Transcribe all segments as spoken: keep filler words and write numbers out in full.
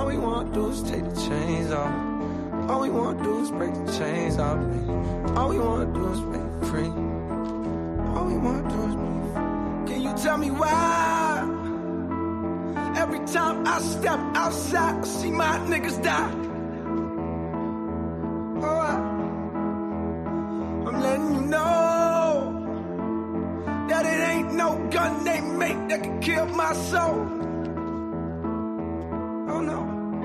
we want to do is take the chains off. All we want to do is break the chains off. All we want to do is be free. All we want to do is be free. Can you tell me why? Every time I step outside, I see my niggas die. Oh, I, I'm letting you know that it ain't no gun they make that can kill my soul. Oh no.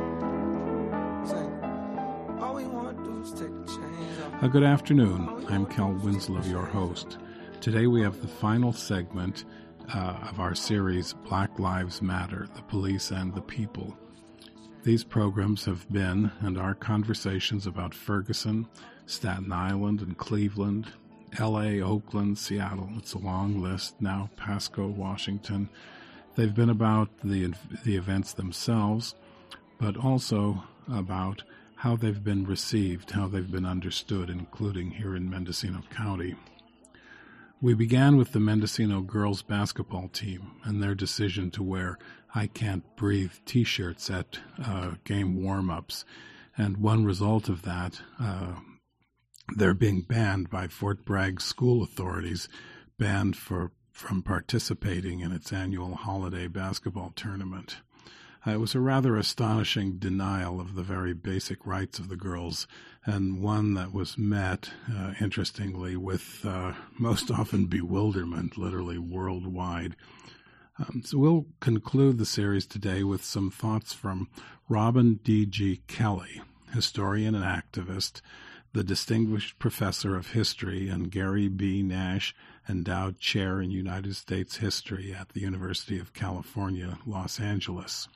Say, all we want to do is take the chains off. Uh, good afternoon. I'm Cal Winslow, your host. Today we have the final segment uh, of our series, Black Lives Matter, the Police and the People. These programs have been and are conversations about Ferguson, Staten Island, and Cleveland, L A, Oakland, Seattle. It's a long list. Now Pasco, Washington. They've been about the the events themselves, but also about how they've been received, how they've been understood, including here in Mendocino County. We began with the Mendocino girls basketball team and their decision to wear I Can't Breathe t-shirts at uh, game warm-ups. And one result of that, uh, they're being banned by Fort Bragg school authorities, banned for from participating in its annual holiday basketball tournament. Uh, it was a rather astonishing denial of the very basic rights of the girls, and one that was met, uh, interestingly, with uh, most often bewilderment, literally worldwide. Um, so we'll conclude the series today with some thoughts from Robin D G. Kelley, historian and activist, the Distinguished Professor of History and Gary B. Nash Endowed Chair in United States History at the University of California, Los Angeles.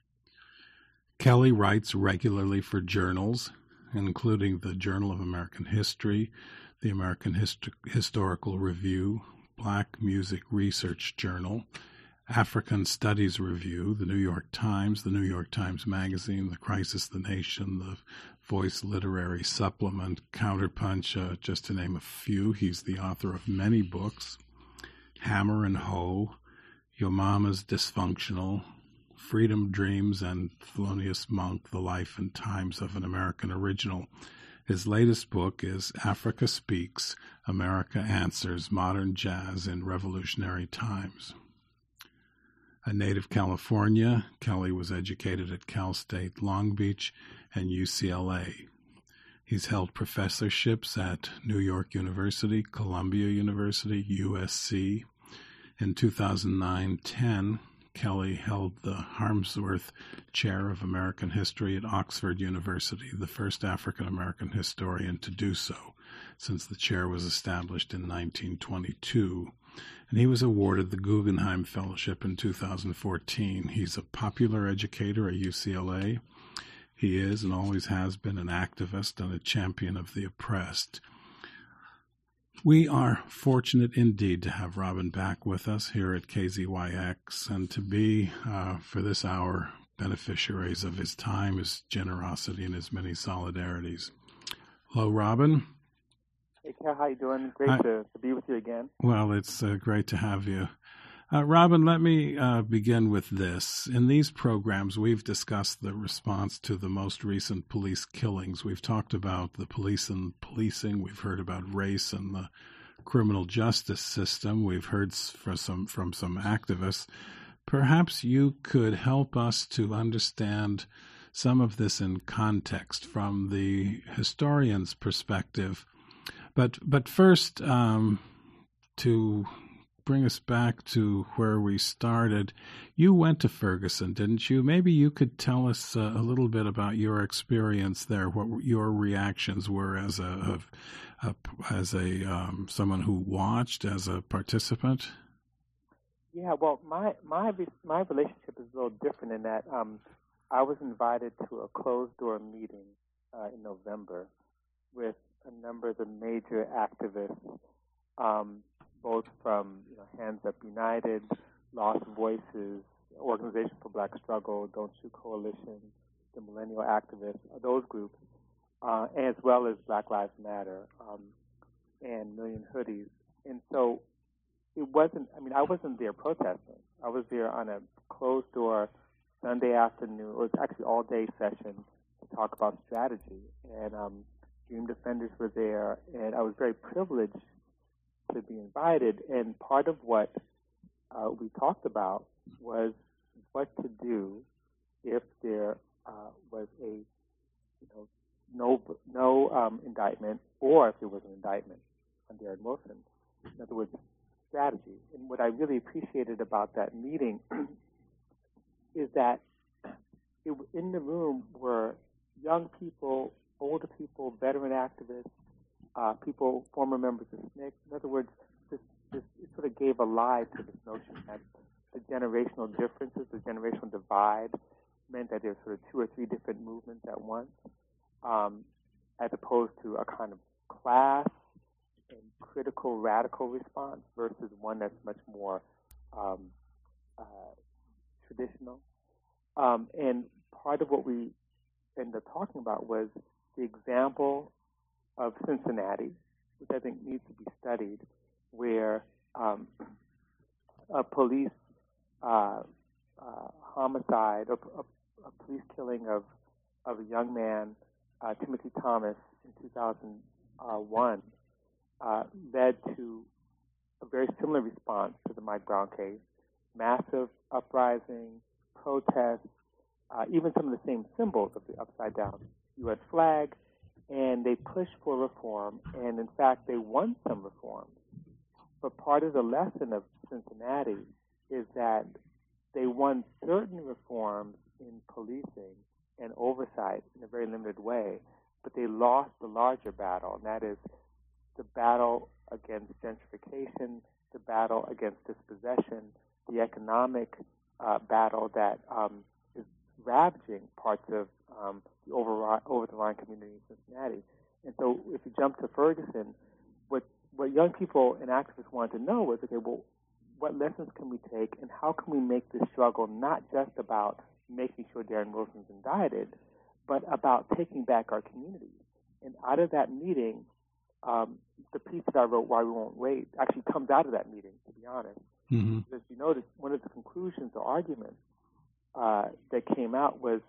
Kelley writes regularly for journals, including the Journal of American History, the American Hist- Historical Review, Black Music Research Journal, African Studies Review, the New York Times, the New York Times Magazine, the Crisis the Nation, the Voice Literary Supplement, Counterpunch, uh, just to name a few. He's the author of many books, Hammer and Hoe, Your Mama's Dysfunctional, Freedom Dreams, and Thelonious Monk, The Life and Times of an American Original. His latest book is Africa Speaks, America Answers, Modern Jazz in Revolutionary Times. A native California, Kelley was educated at Cal State Long Beach and U C L A. He's held professorships at New York University, Columbia University, U S C. In two thousand nine ten, Kelley held the Harmsworth Chair of American History at Oxford University, the first African-American historian to do so, since the chair was established in nineteen twenty-two. And he was awarded the Guggenheim Fellowship in two thousand fourteen. He's a popular educator at U C L A. He is and always has been an activist and a champion of the oppressed. We are fortunate indeed to have Robin back with us here at K Z Y X and to be, uh, for this hour, beneficiaries of his time, his generosity, and his many solidarities. Hello, Robin. Hey, Cal, how you doing? Great to, to be with you again. Well, it's uh, great to have you. Uh, Robin, let me uh, begin with this. In these programs, we've discussed the response to the most recent police killings. We've talked about the police and policing. We've heard about race and the criminal justice system. We've heard from some, from some activists. Perhaps you could help us to understand some of this in context from the historian's perspective. But, but first, um, to bring us back to where we started, you went to Ferguson, didn't you? Maybe you could tell us uh, a little bit about your experience there, what your reactions were as a, a, a as a um, someone who watched, as a participant. Yeah, well, my my my relationship is a little different in that um, I was invited to a closed-door meeting uh, in November with a number of the major activists, um, both from you know, Hands Up United, Lost Voices, Organization for Black Struggle, Don't Shoot Coalition, the Millennial Activists, those groups, uh, as well as Black Lives Matter um, and Million Hoodies. And so it wasn't, I mean, I wasn't there protesting. I was there on a closed-door Sunday afternoon. It was actually all-day session to talk about strategy. And um, Dream Defenders were there, and I was very privileged to be invited. And part of what uh, we talked about was what to do if there uh, was a, you know, no no um, indictment, or if there was an indictment on Darren Wilson. In other words, strategy. And what I really appreciated about that meeting is that it, in the room were young people, older people, veteran activists, uh, people, former members of S N C C. In other words, this, this, it sort of gave a lie to this notion that the generational differences, the generational divide, meant that there's sort of two or three different movements at once, um, as opposed to a kind of class and critical, radical response versus one that's much more um, uh, traditional. Um, and part of what we ended up talking about was the example of Cincinnati, which I think needs to be studied, where um, a police uh, uh, homicide, a, a, a police killing of, of a young man, uh, Timothy Thomas, in two thousand one, uh, led to a very similar response to the Mike Brown case. Massive uprising, protests, uh, even some of the same symbols of the upside-down U S flag, and they pushed for reform, and in fact, they won some reforms. But part of the lesson of Cincinnati is that they won certain reforms in policing and oversight in a very limited way, but they lost the larger battle, and that is the battle against gentrification, the battle against dispossession, the economic uh, battle that um, is ravaging parts of um, the over, over-the-line community in Cincinnati. And so if you jump to Ferguson, what, what young people and activists wanted to know was, okay, well, what lessons can we take, and how can we make this struggle not just about making sure Darren Wilson's indicted, but about taking back our communities? And out of that meeting, um, the piece that I wrote, Why We Won't Wait, actually comes out of that meeting, to be honest. Mm-hmm. As you notice, one of the conclusions or arguments uh, that came out was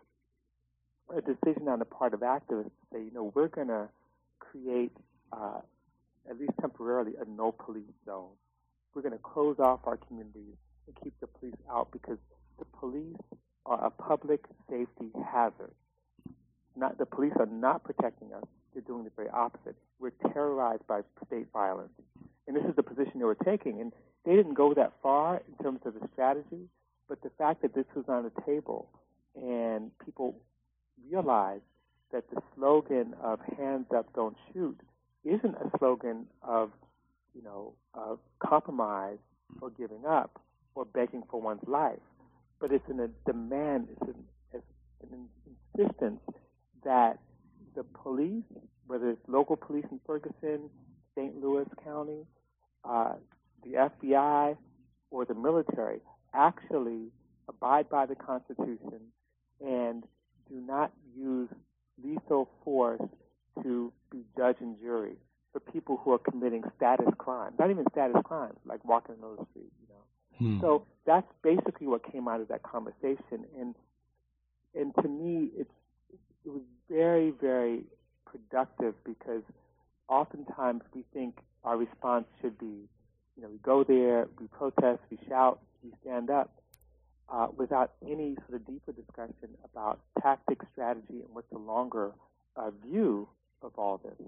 a decision on the part of activists to say, you know, we're going to create, uh, at least temporarily, a no-police zone. We're going to close off our communities and keep the police out because the police are a public safety hazard. Not, the police are not protecting us. They're doing the very opposite. We're terrorized by state violence. And this is the position they were taking. And they didn't go that far in terms of the strategy, but the fact that this was on the table and people realized that the slogan of hands up, don't shoot isn't a slogan of, you know, of compromise or giving up or begging for one's life, but it's an, a demand, it's an, it's an insistence that the police, whether it's local police in Ferguson, Saint Louis County, uh, the F B I, or the military, actually abide by the Constitution and do not use lethal force to be judge and jury for people who are committing status crimes, not even status crimes, like walking on the street, you know. Hmm. So that's basically what came out of that conversation. And and to me, it's it was very, very productive because oftentimes we think our response should be, you know, we go there, we protest, we shout, we stand up, uh, without any sort of deeper discussion about tactics, strategy, and what's the longer uh, view of all this.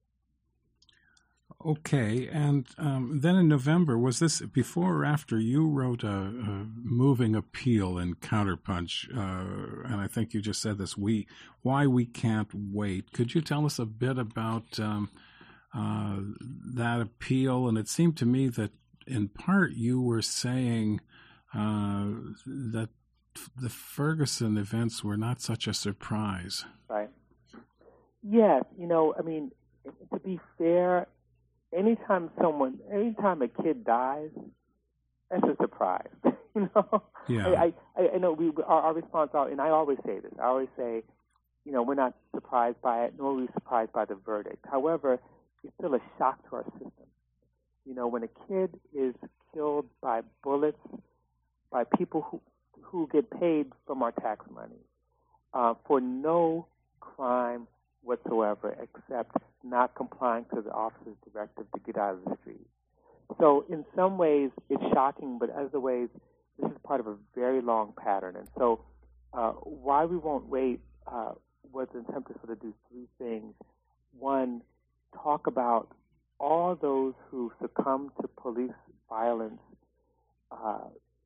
Okay, and um, then in November, was this before or after you wrote a, a moving appeal in Counterpunch, uh, and I think you just said this, we, Why We Can't Wait. Could you tell us a bit about um, uh, that appeal? And it seemed to me that in part you were saying uh, that the Ferguson events were not such a surprise. Right. Yes, you know, I mean, to be fair, anytime someone, anytime a kid dies, that's a surprise. you know, yeah. I, I, I know we our, our response, and I always say this. I always say, you know, we're not surprised by it, nor are we surprised by the verdict. However, it's still a shock to our system. You know, when a kid is killed by bullets, by people who who get paid from our tax money uh, for no crime whatsoever except not complying to the officer's directive to get out of the street. So in some ways it's shocking, but other ways this is part of a very long pattern. And so uh, why we won't wait uh, was an attempt to sort of do three things. One, talk about all those who succumb to police violence, uh,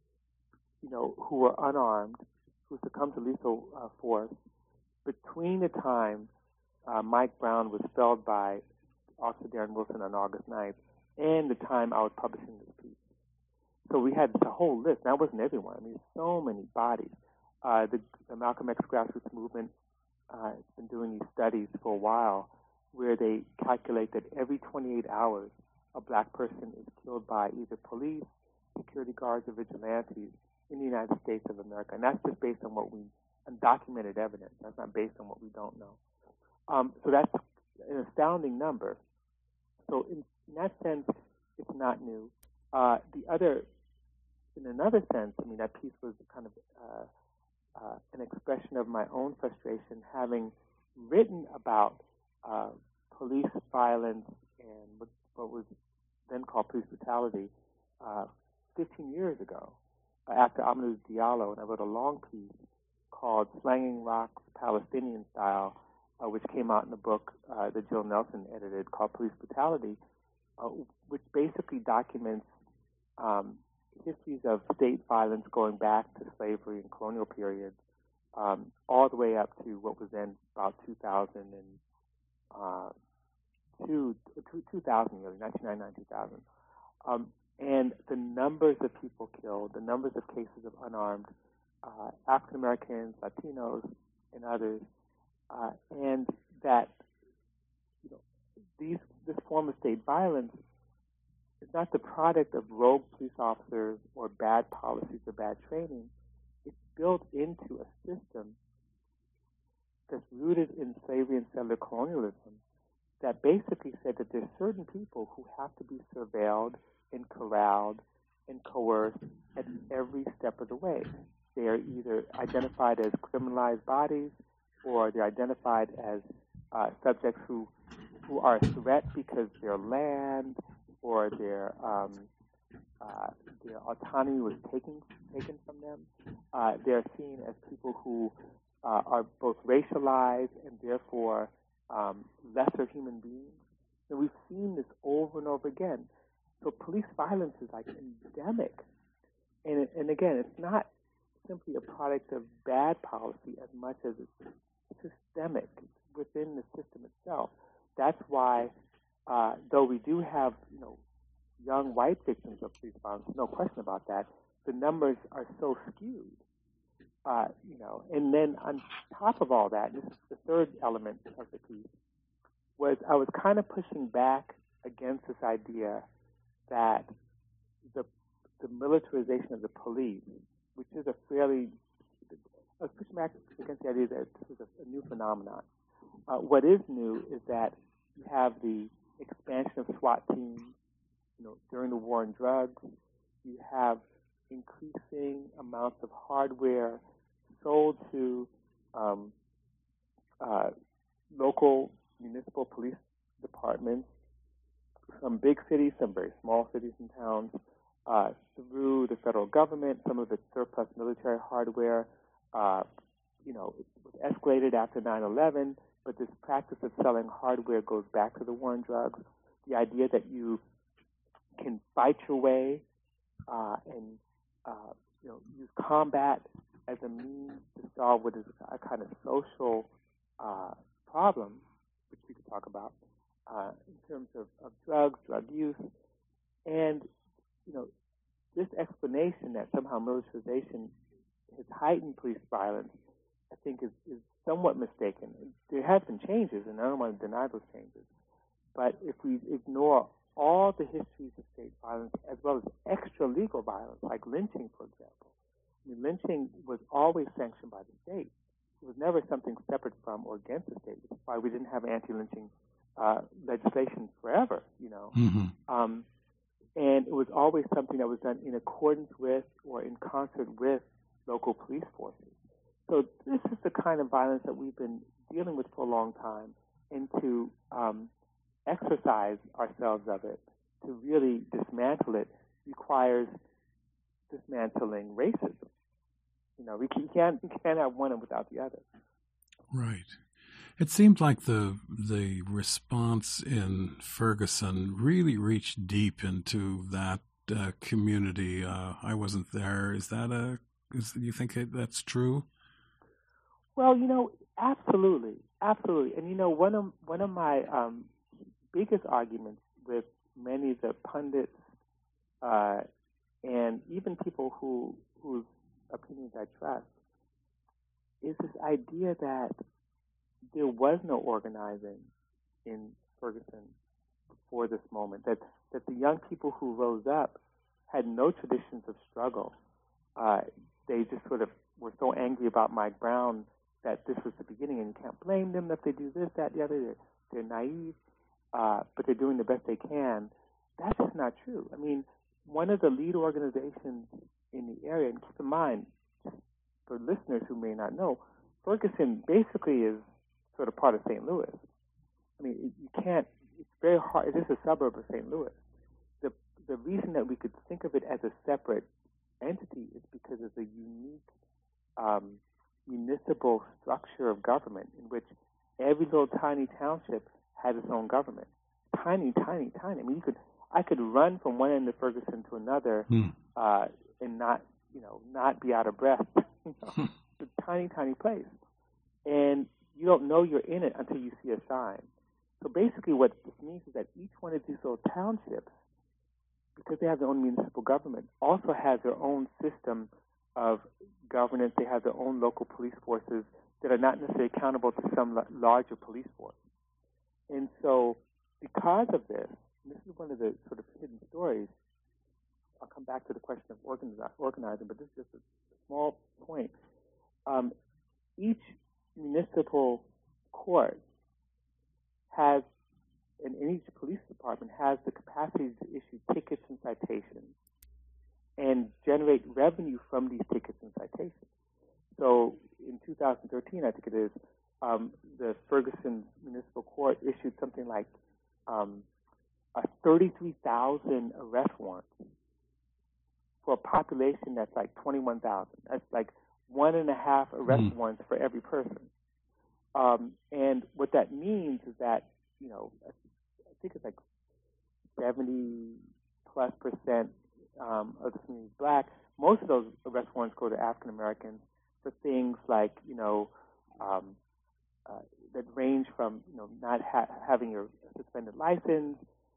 you know, who were unarmed, who succumbed to lethal uh, force between the time uh, Mike Brown was felled by Officer Darren Wilson on August ninth and the time I was publishing this piece. So we had a whole list. That wasn't everyone. I mean, so many bodies. Uh, the, the Malcolm X grassroots movement uh, has been doing these studies for a while where they calculate that every twenty-eight hours a black person is killed by either police, security guards, or vigilantes in the United States of America. And that's just based on what we, undocumented evidence. That's not based on what we don't know. Um, so that's an astounding number. So in, in that sense, it's not new. Uh, the other, in another sense, I mean, that piece was kind of uh, uh, an expression of my own frustration, having written about uh, police violence and what, what was then called police brutality uh, fifteen years ago uh, after Amadou Diallo, and I wrote a long piece called Slanging Rocks Palestinian Style, uh, which came out in the book uh, that Jill Nelson edited called Police Brutality, uh, which basically documents um, histories of state violence going back to slavery and colonial periods, um, all the way up to what was then about two thousand and uh, two, two thousand, really, nineteen ninety-nine, two thousand. Um, and the numbers of people killed, the numbers of cases of unarmed uh, African Americans, Latinos, and others, uh, and that you know these this form of state violence is not the product of rogue police officers or bad policies or bad training. It's built into a system that's rooted in slavery and settler colonialism that basically said that there's certain people who have to be surveilled and corralled and coerced at every step of the way. They are either identified as criminalized bodies or they're identified as uh, subjects who who are a threat because their land or their um, uh, their autonomy was taken taken from them. Uh, they're seen as people who uh, are both racialized and therefore um, lesser human beings. And we've seen this over and over again. So police violence is like endemic. And, and again, it's not simply a product of bad policy as much as it's systemic within the system itself. That's why, uh, though we do have, you know, young white victims of police violence, no question about that, the numbers are so skewed. Uh, you know, and then on top of all that, this is the third element of the piece, was I was kind of pushing back against this idea that the the militarization of the police, which is a fairly, I was pushing back against the idea that this is a, a new phenomenon. Uh, what is new is that you have the expansion of SWAT teams, you know, during the war on drugs. You have increasing amounts of hardware sold to um, uh, local municipal police departments, some big cities, some very small cities and towns, uh, through the federal government. Some of its surplus military hardware, uh, you know, it was escalated after nine eleven, but this practice of selling hardware goes back to the war on drugs. The idea that you can fight your way uh, and uh, you know, use combat as a means to solve what is a kind of social uh, problem, which we could talk about uh, in terms of, of drugs, drug use, and you know, this explanation that somehow militarization has heightened police violence, I think, is, is somewhat mistaken. There have been changes, and I don't want to deny those changes. But if we ignore all the histories of state violence, as well as extra-legal violence, like lynching, for example, I mean, lynching was always sanctioned by the state. It was never something separate from or against the state, which is why we didn't have anti-lynching uh, legislation forever, you know. Mm-hmm. Um, and it was always something that was done in accordance with or in concert with local police forces. So this is the kind of violence that we've been dealing with for a long time, and to um, exercise ourselves of it, to really dismantle it, requires dismantling racism. You know, we can't we can't have one without the other. Right. It seemed like the the response in Ferguson really reached deep into that uh, community. Uh, I wasn't there. Is that a? Is do you think that's true? Well, you know, absolutely, absolutely. And you know, one of one of my um, biggest arguments with many of the pundits uh, and even people who whose opinions I trust is this idea that there was no organizing in Ferguson before this moment, that, that the young people who rose up had no traditions of struggle. Uh, they just sort of were so angry about Mike Brown that this was the beginning, and you can't blame them if they do this, that, the other. They're, they're naive, uh, but they're doing the best they can. That's just not true. I mean, one of the lead organizations in the area, and keep in mind, for listeners who may not know, Ferguson basically is sort of part of Saint Louis. I mean, you can't, it's very hard, it is a suburb of Saint Louis. The the reason that we could think of it as a separate entity is because of the unique um, municipal structure of government in which every little tiny township had its own government. Tiny, tiny, tiny. I mean, you could, I could run from one end of Ferguson to another mm. uh, and not, you know, not be out of breath. You know, it's a tiny, tiny place. And you don't know you're in it until you see a sign. So basically what this means is that each one of these little townships, because they have their own municipal government, also has their own system of governance. They have their own local police forces that are not necessarily accountable to some larger police force. And so because of this, and this is one of the sort of hidden stories, I'll come back to the question of organizing, but this is just a small point. Um, each municipal court has, and each police department has the capacity to issue tickets and citations and generate revenue from these tickets and citations. So in two thousand thirteen, I think it is, um, the Ferguson Municipal Court issued something like um, a thirty-three thousand arrest warrants for a population that's like twenty-one thousand. That's like one and a half arrest mm. warrants for every person. Um, and what that means is that, you know, I think it's like seventy plus percent um, of the community is black. Most of those arrest warrants go to African Americans for things like, you know, um, uh, that range from, you know, not ha- having your suspended license,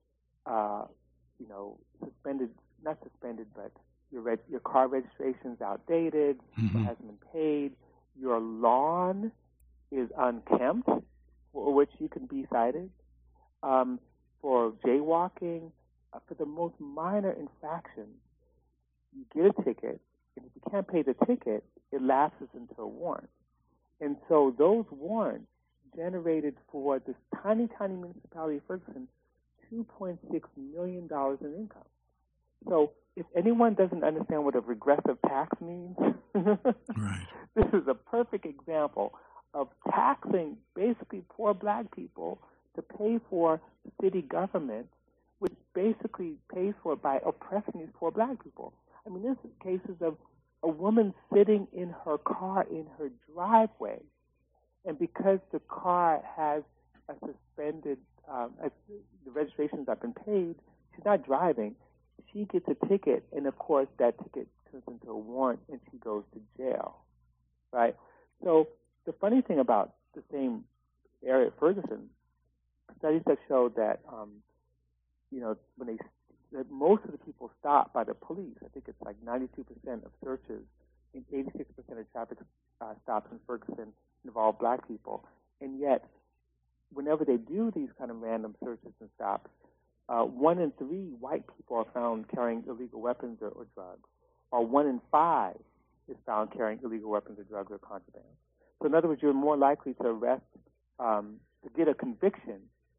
uh, you know, suspended, not suspended, but your reg- your car registration's outdated, mm-hmm. or hasn't been paid, your lawn is unkempt, for which you can be cited, um, for jaywalking, uh, for the most minor infractions. You get a ticket, and if you can't pay the ticket, it lapses into a warrant. And so those warrants generated for this tiny, tiny municipality of Ferguson two point six million dollars in income. So if anyone doesn't understand what a regressive tax means, right. This is a perfect example of taxing basically poor black people to pay for city government, which basically pays for it by oppressing these poor black people. I mean, there's cases of a woman sitting in her car in her driveway, and because the car has a suspended, um, as the registrations have been paid, she's not driving. She gets a ticket, and of course that ticket turns into a warrant, and she goes to jail, right? So the funny thing about the same area of Ferguson, studies have showed that, um, you know, when they that most of the people stopped by the police. I think it's like ninety-two percent of searches and eighty-six percent of traffic uh, stops in Ferguson involve black people. And yet, whenever they do these kind of random searches and stops, uh, one in three white people are found carrying illegal weapons or, or drugs, or one in five is found carrying illegal weapons or drugs or contraband. So in other words, you're more likely to arrest, um, to get a conviction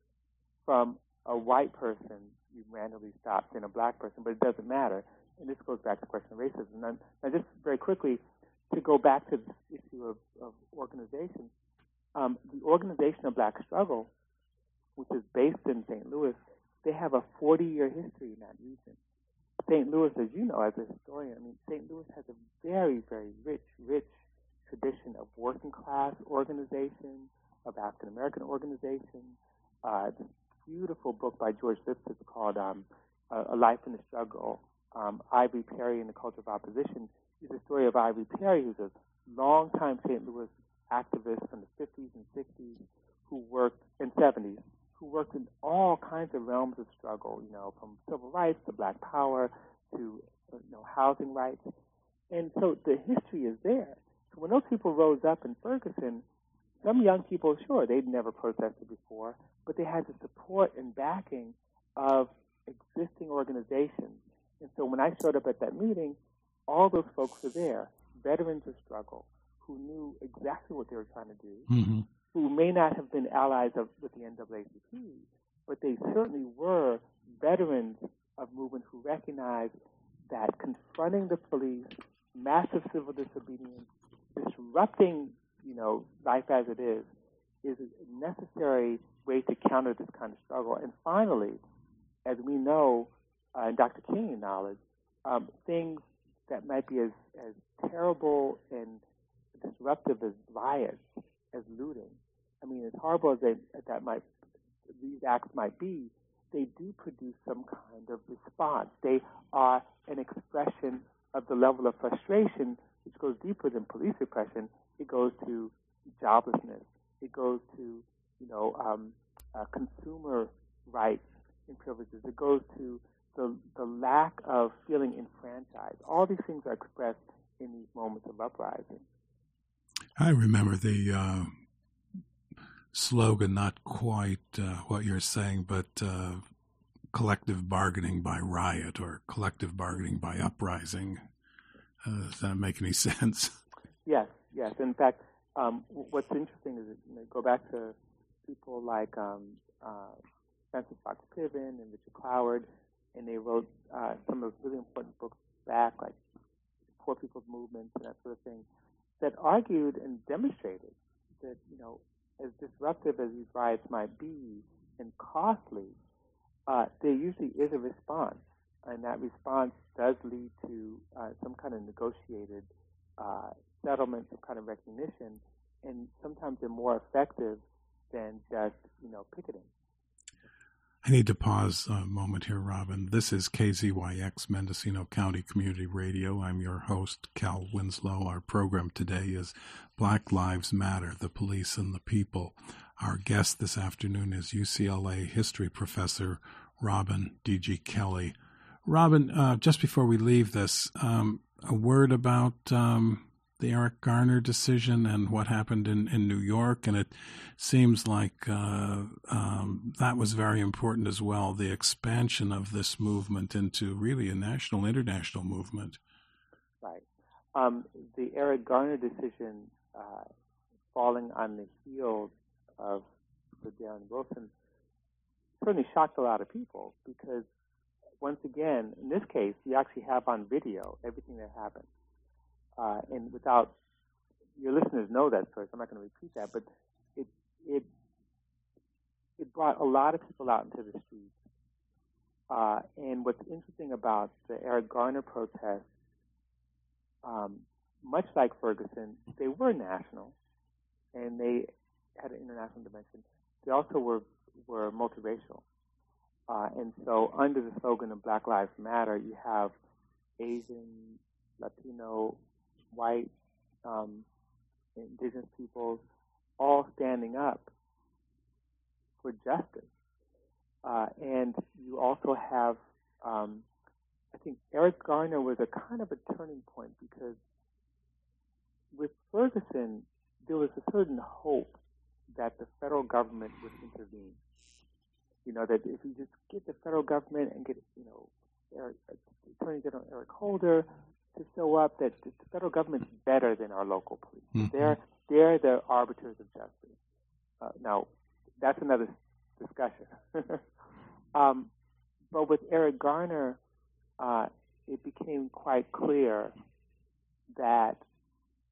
from a white person you randomly stopped than a black person, but it doesn't matter. And this goes back to the question of racism. Now, now just very quickly, to go back to the issue of, of organization, um, the Organization of Black Struggle, which is based in Saint Louis, they have a forty-year history in that region. Saint Louis, as you know, as a historian, I mean, Saint Louis has a very, very rich, rich tradition of working class organization, of African American organization. Uh, this beautiful book by George Lipsitz called um, A Life in the Struggle, um, Ivory Perry and the Culture of Opposition, is the story of Ivory Perry, who's a longtime Saint Louis activist from the fifties and sixties, who worked in seventies, who worked in all kinds of realms of struggle, you know, from civil rights to black power to, you know, housing rights. And so the history is there. So when those people rose up in Ferguson, some young people, sure, they'd never protested before, but they had the support and backing of existing organizations. And so when I showed up at that meeting, all those folks were there, veterans of struggle, who knew exactly what they were trying to do, mm-hmm. who may not have been allies of, with the N double A C P, but they certainly were veterans of movement who recognized that confronting the police, massive civil disobedience, disrupting, you know, life as it is, is a necessary way to counter this kind of struggle. And finally, as we know, uh, and Doctor King acknowledged, um, things that might be as, as terrible and disruptive as riots, as looting. I mean, as horrible as they, that might, these acts might be, they do produce some kind of response. They are an expression of the level of frustration, which goes deeper than police repression. It goes to joblessness. It goes to, you know, um, uh, consumer rights and privileges. It goes to the the lack of feeling enfranchised. All these things are expressed in these moments of uprising. I remember the uh, slogan, not quite uh, what you're saying, but uh, collective bargaining by riot or collective bargaining by uprising. Uh, does that make any sense? Yes, yes. In fact, um, what's interesting is that, you know, go back to people like um, uh, Francis Fox Piven and Richard Cloward, and they wrote uh, some of those really important books back, like Poor People's Movements and that sort of thing, that argued and demonstrated that, you know, as disruptive as these riots might be and costly, uh, there usually is a response, and that response does lead to uh, some kind of negotiated uh, settlement, some kind of recognition, and sometimes they're more effective than just, you know, picketing. I need to pause a moment here, Robin. This is K Z Y X, Mendocino County Community Radio. I'm your host, Cal Winslow. Our program today is Black Lives Matter, the Police and the People. Our guest this afternoon is U C L A history professor Robin D G. Kelley. Robin, uh, just before we leave this, um, a word about um, the Eric Garner decision and what happened in, in New York. And it seems like uh, um, that was very important as well, the expansion of this movement into really a national, international movement. Right. Um, the Eric Garner decision, uh, falling on the heels of the Darren Wilson, certainly shocked a lot of people because, once again, in this case, you actually have on video everything that happened. Uh, and without, your listeners know that story, so I'm not going to repeat that, but it it it brought a lot of people out into the streets. Uh, and what's interesting about the Eric Garner protests, um, much like Ferguson, they were national, and they had an international dimension. They also were, were multiracial. Uh, and so under the slogan of Black Lives Matter, you have Asian, Latino, white, um, indigenous peoples all standing up for justice. Uh, and you also have, um, I think Eric Garner was a kind of a turning point because with Ferguson, there was a certain hope that the federal government would intervene. You know, that if you just get the federal government and get, you know, Eric, Attorney General Eric Holder to show up, that the federal government's better than our local police. Mm-hmm. They're, they're the arbiters of justice. Uh, now, that's another discussion. um, but with Eric Garner, uh, it became quite clear that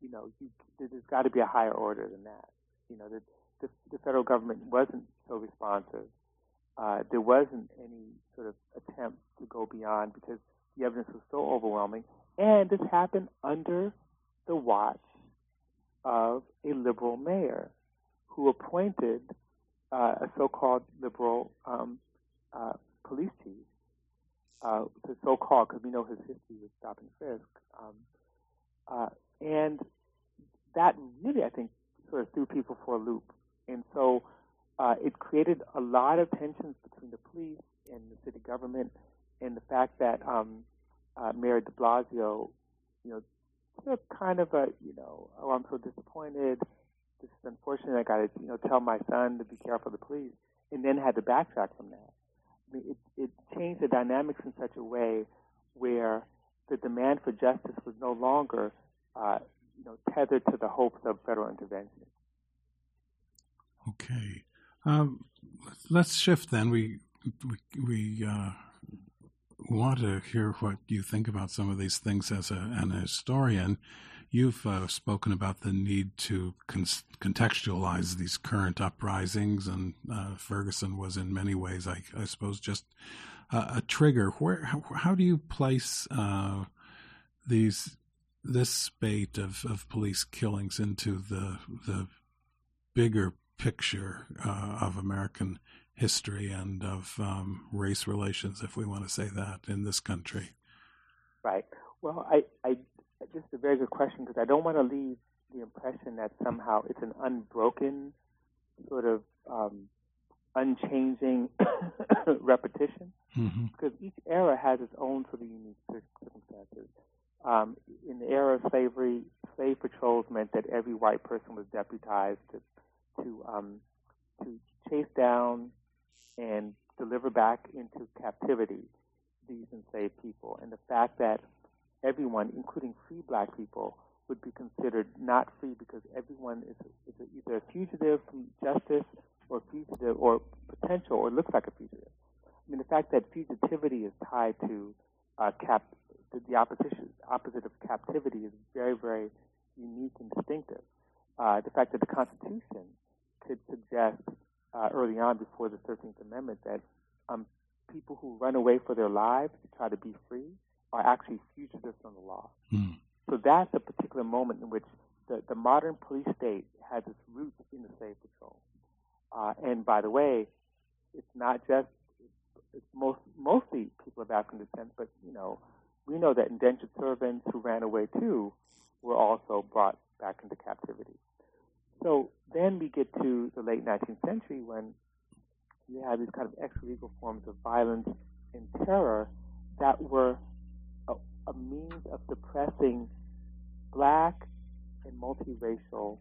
you know, you, there's got to be a higher order than that. You know, the, the, the federal government wasn't so responsive. Uh, there wasn't any sort of attempt to go beyond because the evidence was so overwhelming. And this happened under the watch of a liberal mayor who appointed uh, a so-called liberal um, uh, police chief. Uh, the so-called, because we know his history with stop and frisk. Um, uh, and that really, I think, sort of threw people for a loop. And so uh, it created a lot of tensions between the police and the city government, and the fact that um, uh, Mayor de Blasio, you know, took kind of a, you know, oh, I'm so disappointed. This is unfortunate. I got to, you know, tell my son to be careful of the police, and then had to backtrack from that. I mean, it, it changed the dynamics in such a way where the demand for justice was no longer, uh, you know, tethered to the hopes of federal intervention. Okay, um, let's shift then. We we, we uh, want to hear what you think about some of these things as a, an historian. You've uh, spoken about the need to con- contextualize these current uprisings, and uh, Ferguson was in many ways, I, I suppose, just uh, a trigger. Where, how, how do you place uh, these this spate of, of police killings into the the bigger picture uh, of American history and of um, race relations, if we want to say that, in this country? Right. Well, I. I This is a very good question because I don't want to leave the impression that somehow it's an unbroken, sort of um, unchanging repetition. Mm-hmm. Because each era has its own sort of unique circumstances. Um, in the era of slavery, slave patrols meant that every white person was deputized to to, um, to chase down and deliver back into captivity these enslaved people. And the fact that everyone, including free black people, would be considered not free because everyone is, is either a fugitive from justice or fugitive or potential or looks like a fugitive. I mean, the fact that fugitivity is tied to uh, cap, the, the opposition, opposite of captivity is very, very unique and distinctive. Uh, the fact that the Constitution could suggest uh, early on before the thirteenth Amendment that um, people who run away for their lives to try to be free are actually fugitives from the law. Mm. So that's a particular moment in which the, the modern police state has its roots in the slave patrol. Uh, and by the way, it's not just, it's, it's most, mostly people of African descent, but, you know, we know that indentured servants who ran away too were also brought back into captivity. So then we get to the late nineteenth century when you have these kind of extra-legal forms of violence and terror that were a, a means of suppressing black and multiracial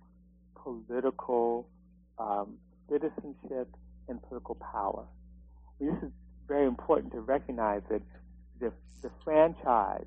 political um, citizenship and political power. I mean, this is very important to recognize that the, the franchise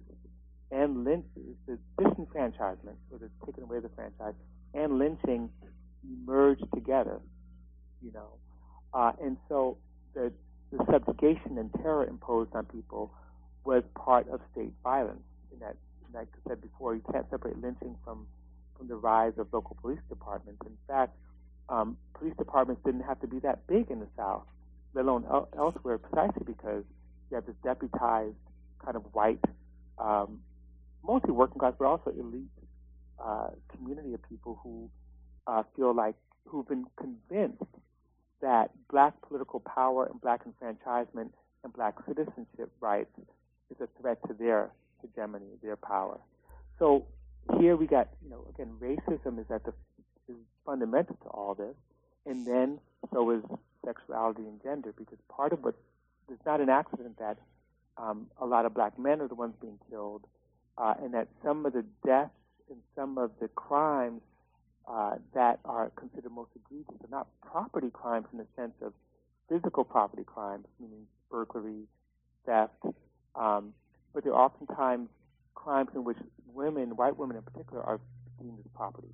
and lynch, the disenfranchisement, so the taking away the franchise, and lynching merged together, you know. Uh, and so the, the subjugation and terror imposed on people was part of state violence. And that, like I said before, you can't separate lynching from, from the rise of local police departments. In fact, um, police departments didn't have to be that big in the South, let alone el- elsewhere, precisely because you have this deputized kind of white, um, mostly working class, but also elite uh, community of people who uh, feel like, who've been convinced that black political power and black enfranchisement and black citizenship rights is a threat to their hegemony, their power. So here we got, you know, again, racism is at the is fundamental to all this, and then so is sexuality and gender, because part of what, it's not an accident that um, a lot of black men are the ones being killed, uh, and that some of the deaths and some of the crimes uh, that are considered most egregious are not property crimes in the sense of physical property crimes, meaning burglary, theft, um, but they're oftentimes crimes in which women, white women in particular, are deemed as property.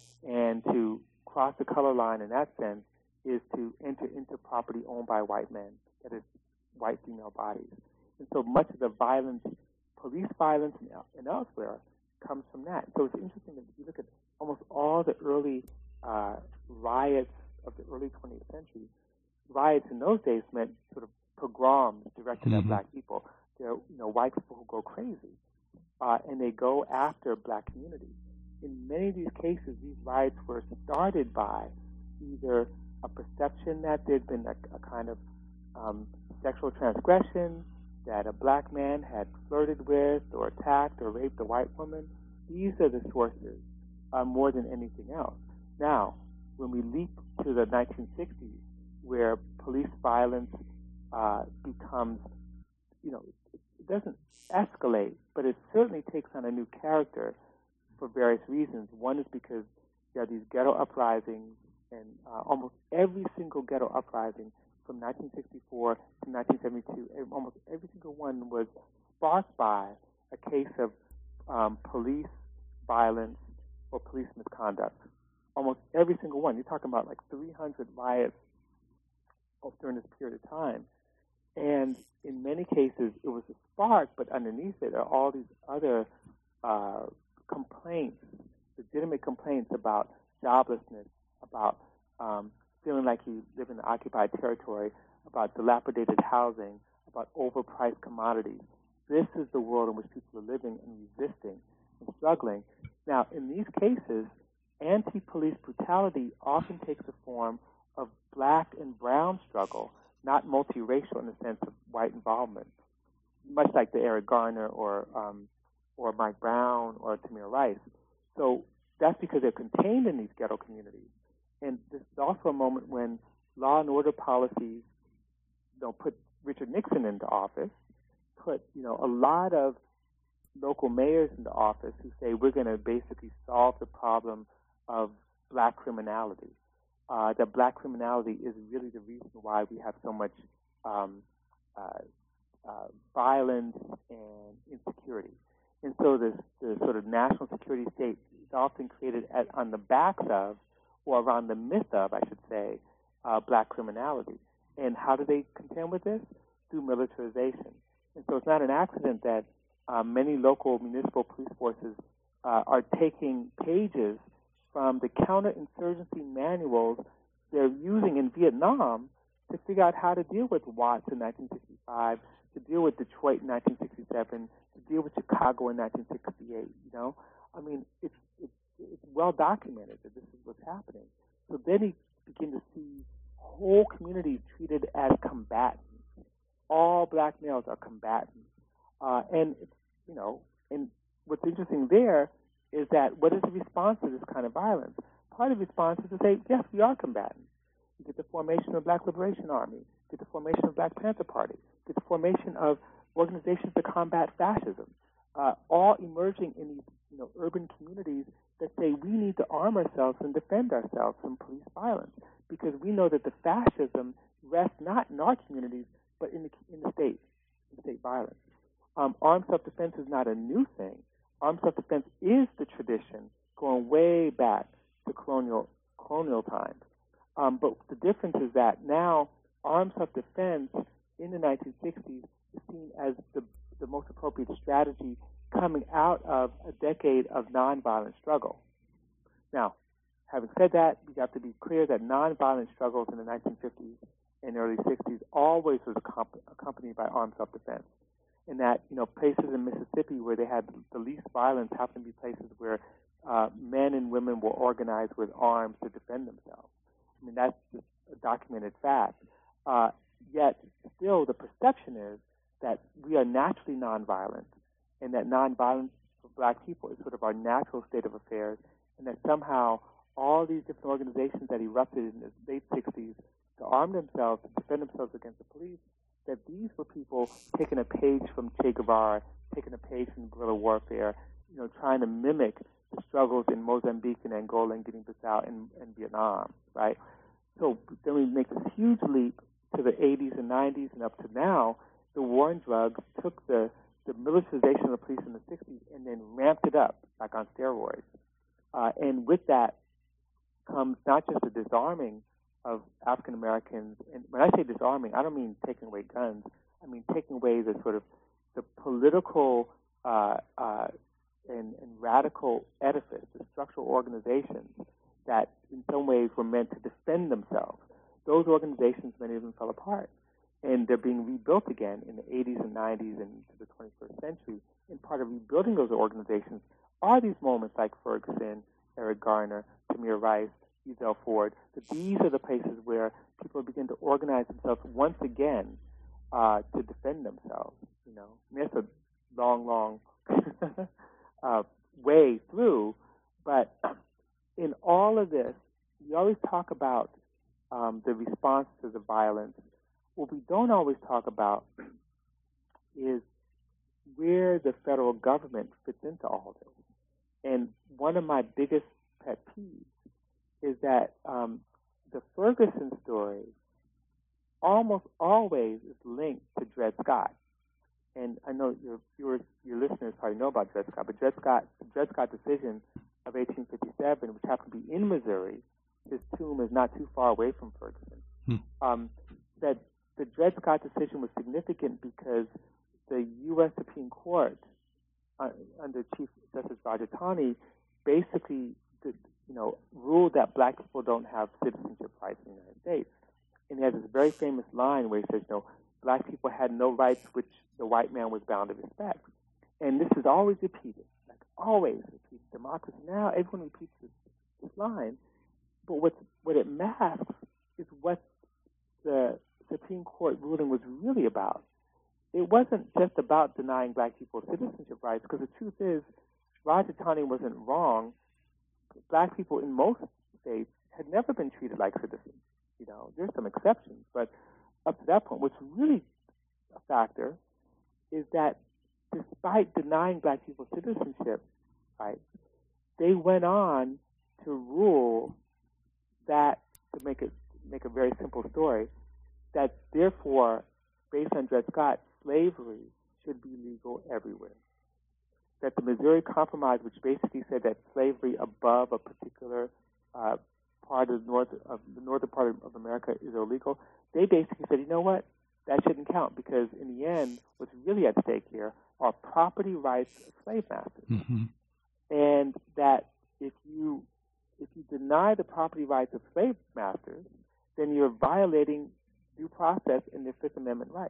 And to cross the color line in that sense is to enter into property owned by white men, that is, white female bodies. And so much of the violence, police violence and, and elsewhere, comes from that. So it's interesting that if you look at almost all the early uh, riots of the early twentieth century, riots in those days meant sort of pogroms directed mm-hmm. at black people. They're, you know, white people who go crazy, uh, and they go after black communities. In many of these cases, these riots were started by either a perception that there'd been a, a kind of um, sexual transgression, that a black man had flirted with or attacked or raped a white woman. These are the sources uh, more than anything else. Now, when we leap to the nineteen sixties, where police violence uh, becomes, you know, it, it doesn't escalate, but it certainly takes on a new character for various reasons. One is because there are these ghetto uprisings, and uh, almost every single ghetto uprising from nineteen sixty-four to nineteen seventy-two, almost every single one was sparked by a case of um, police violence or police misconduct. Almost every single one. You're talking about like three hundred riots during this period of time. And in many cases, it was a spark, but underneath it are all these other uh, complaints, legitimate complaints about joblessness, about um, feeling like you live in an occupied territory, about dilapidated housing, about overpriced commodities. This is the world in which people are living and resisting and struggling. Now, in these cases, anti-police brutality often takes the form of black and brown struggle, not multiracial in the sense of white involvement, much like the Eric Garner or um, or Mike Brown or Tamir Rice. So that's because they're contained in these ghetto communities. And this is also a moment when law and order policies, you know, put Richard Nixon into office, put, you know, a lot of local mayors into office who say we're going to basically solve the problem of black criminality. Uh, that black criminality is really the reason why we have so much um, uh, uh, violence and insecurity. And so this, the sort of national security state is often created at, on the backs of, or around the myth of, I should say, uh, black criminality. And how do they contend with this? Through militarization. And so it's not an accident that uh, many local municipal police forces uh, are taking pages from the counterinsurgency manuals they're using in Vietnam to figure out how to deal with Watts in nineteen sixty-five, to deal with Detroit in nineteen sixty-seven, to deal with Chicago in nineteen sixty-eight, you know? I mean, it's, it's, it's well documented that this is what's happening. So then you begin to see whole communities treated as combatants. All black males are combatants. Uh, and, it's, you know, and what's interesting there is that what is the response to this kind of violence? Part of the response is to say, yes, we are combatants. You get the formation of the Black Liberation Army, get the formation of the Black Panther Party, get the formation of organizations to combat fascism, uh, all emerging in these, you know, urban communities that say we need to arm ourselves and defend ourselves from police violence, because we know that the fascism rests not in our communities, but in the, in the state, in state violence. Um, armed self-defense is not a new thing. Armed self-defense is the tradition going way back to colonial colonial times. Um, but the difference is that now armed self-defense in the nineteen sixties is seen as the, the most appropriate strategy coming out of a decade of nonviolent struggle. Now, having said that, we have to be clear that nonviolent struggles in the nineteen fifties and early sixties always was accompanied by armed self-defense. And that, you know, places in Mississippi where they had the least violence happened to be places where uh, men and women were organized with arms to defend themselves. I mean, that's just a documented fact. Uh, yet, still, the perception is that we are naturally nonviolent, and that nonviolence for black people is sort of our natural state of affairs, and that somehow all these different organizations that erupted in the late sixties to arm themselves, to defend themselves against the police, that these were people taking a page from Che Guevara, taking a page from guerrilla warfare, you know, trying to mimic the struggles in Mozambique and Angola and Guinea-Bissau and, and Vietnam, right? So then we make this huge leap to the eighties and nineties and up to now. The war on drugs took the, the militarization of the police in the sixties and then ramped it up, like on steroids. Uh, and with that comes not just the disarming of African Americans, and when I say disarming, I don't mean taking away guns. I mean taking away the sort of the political uh, uh, and, and radical edifice, the structural organizations that in some ways were meant to defend themselves. Those organizations, many of them fell apart, and they're being rebuilt again in the eighties and nineties and into the twenty-first century. And part of rebuilding those organizations are these moments like Ferguson, Eric Garner, Tamir Rice, Ezell Ford, that these are the places where people begin to organize themselves once again uh, to defend themselves. You know, I mean, that's a long, long uh, way through, but in all of this, we always talk about um, the response to the violence. What we don't always talk about is where the federal government fits into all this. And one of my biggest pet peeves is that um, the Ferguson story almost always is linked to Dred Scott. And I know your viewers, your listeners probably know about Dred Scott, but Dred Scott, the Dred Scott decision of eighteen fifty-seven, which happened to be in Missouri, his tomb is not too far away from Ferguson, hmm. um, that the Dred Scott decision was significant because the U S Supreme Court, uh, under Chief Justice Roger Taney, basically did, you know, ruled that black people don't have citizenship rights in the United States. And he has this very famous line where he says, no, black people had no rights which the white man was bound to respect. And this is always repeated, like always repeated. Democracy now, everyone repeats this, this line. But what's, what it masks is what the Supreme Court ruling was really about. It wasn't just about denying black people citizenship rights, because the truth is, Roger Taney wasn't wrong. Black people in most states had never been treated like citizens. You know, there's some exceptions, but up to that point, what's really a factor is that despite denying black people citizenship rights, they went on to rule that, to make it make a very simple story, that therefore, based on Dred Scott, slavery should be legal everywhere. That the Missouri Compromise, which basically said that slavery above a particular uh, part of the north of the northern part of America is illegal, they basically said, you know what, that shouldn't count, because in the end, what's really at stake here are property rights of slave masters, mm-hmm. and that if you if you deny the property rights of slave masters, then you're violating due process and their Fifth Amendment rights.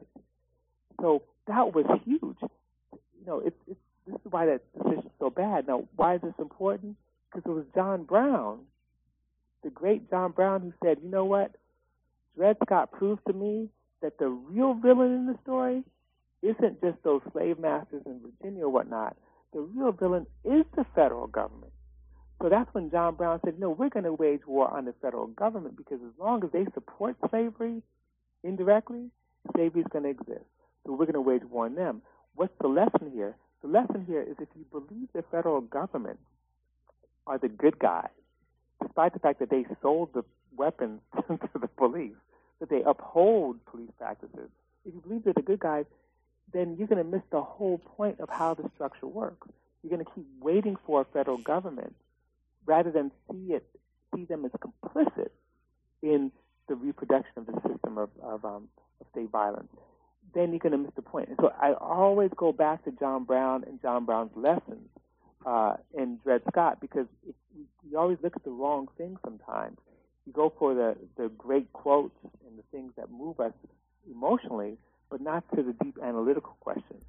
So that was huge. You know, it's, it's this is why that decision is so bad. Now, why is this important? Because it was John Brown, the great John Brown, who said, you know what, Dred Scott proves to me that the real villain in the story isn't just those slave masters in Virginia or whatnot. The real villain is the federal government. So that's when John Brown said, no, we're going to wage war on the federal government, because as long as they support slavery indirectly, slavery is going to exist. So we're going to wage war on them. What's the lesson here? The lesson here is if you believe the federal government are the good guys, despite the fact that they sold the weapons to the police, that they uphold police practices, if you believe they're the good guys, then you're going to miss the whole point of how the structure works. You're going to keep waiting for a federal government rather than see it, see them as complicit in the reproduction of the system of, of, um, of state violence. Then you're going to miss the point. And so I always go back to John Brown and John Brown's lessons uh, and Dred Scott, because if you, you always look at the wrong things sometimes. You go for the, the great quotes and the things that move us emotionally, but not to the deep analytical questions.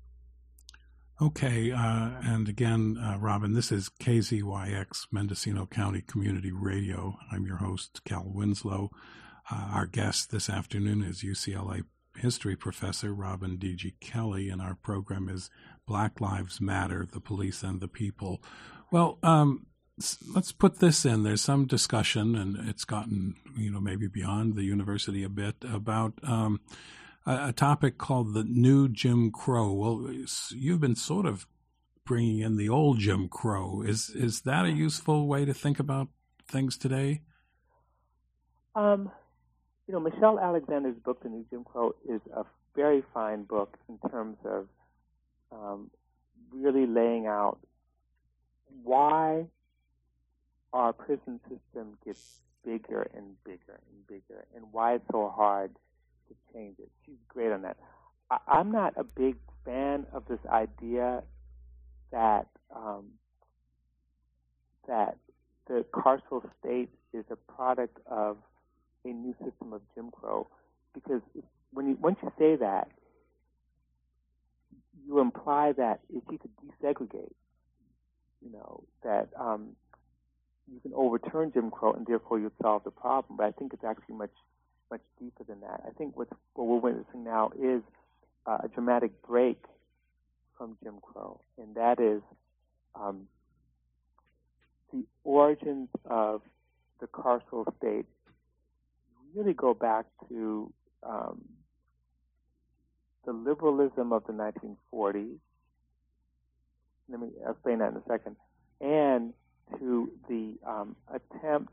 Okay, uh, and again, uh, Robin, this is K Z Y X, Mendocino County Community Radio. I'm your host, Cal Winslow. Uh, our guest this afternoon is U C L A history professor Robin D G Kelley, and our program is Black Lives Matter, the Police and the People. Well, um, let's put this in. There's some discussion, and it's gotten, you know, maybe beyond the university a bit, about um, a, a topic called the new Jim Crow. Well, you've been sort of bringing in the old Jim Crow. Is is that a useful way to think about things today? Um. You know, Michelle Alexander's book, The New Jim Crow, is a very fine book in terms of um, really laying out why our prison system gets bigger and bigger and bigger, and why it's so hard to change it. She's great on that. I, I'm not a big fan of this idea that um, that the carceral state is a product of a new system of Jim Crow, because when you once you say that, you imply that if you could desegregate, you know, that um, you can overturn Jim Crow and therefore you'd solve the problem. But I think it's actually much, much deeper than that. I think what's, what we're witnessing now is uh, a dramatic break from Jim Crow, and that is um, the origins of the carceral state really go back to um, the liberalism of the nineteen forties. Let me explain that in a second. And to the um, attempt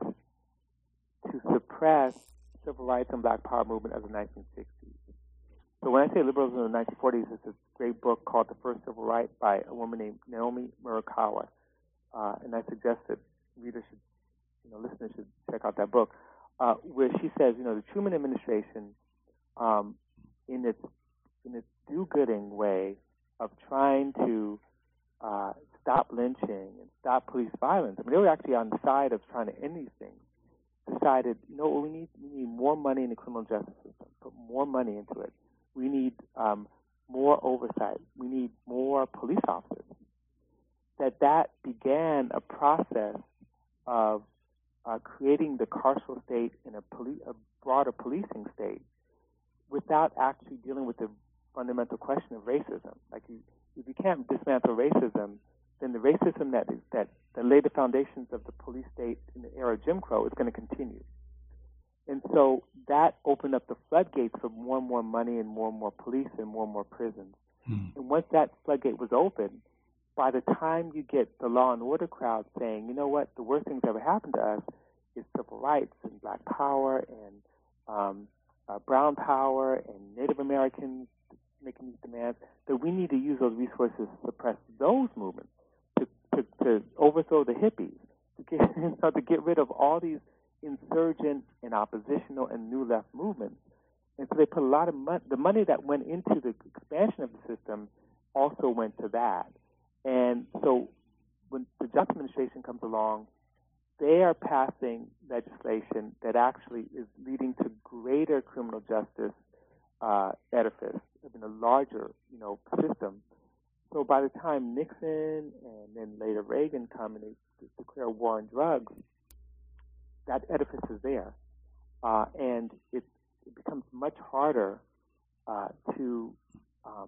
to suppress civil rights and black power movement of the nineteen sixties. So when I say liberalism in the nineteen forties, it's a great book called The First Civil Right by a woman named Naomi Murakawa. Uh, and I suggest that readers should, you know, listeners should check out that book, uh, where she says, you know, the Truman administration, um, in its in its do-gooding way of trying to uh, stop lynching and stop police violence. I mean, they were actually on the side of trying to end these things. Decided, you know, we need we need more money in the criminal justice system. Put more money into it. We need um, more oversight. We need more police officers. That that began a process of uh, creating the carceral state in a, poli- a broader policing state, without actually dealing with the fundamental question of racism. Like, you, if you can't dismantle racism, then the racism that is, that, that laid the foundations of the police state in the era of Jim Crow is going to continue. And so that opened up the floodgates for more and more money and more and more police and more and more prisons. Hmm. And once that floodgate was open, by the time you get the law and order crowd saying, you know what, the worst thing that's ever happened to us is civil rights and black power and um, uh, brown power and Native Americans making these demands, that we need to use those resources to suppress those movements, to, to, to overthrow the hippies, to get, you know, to get rid of all these insurgent and oppositional and new left movements. And so they put a lot of money, the money that went into the expansion of the system also went to that. And so when the Johnson administration comes along, they are passing legislation that actually is leading to greater criminal justice uh, edifice, in a larger, you know, system. So by the time Nixon and then later Reagan come and they declare war on drugs, that edifice is there, uh, and it, it becomes much harder uh, to. Um,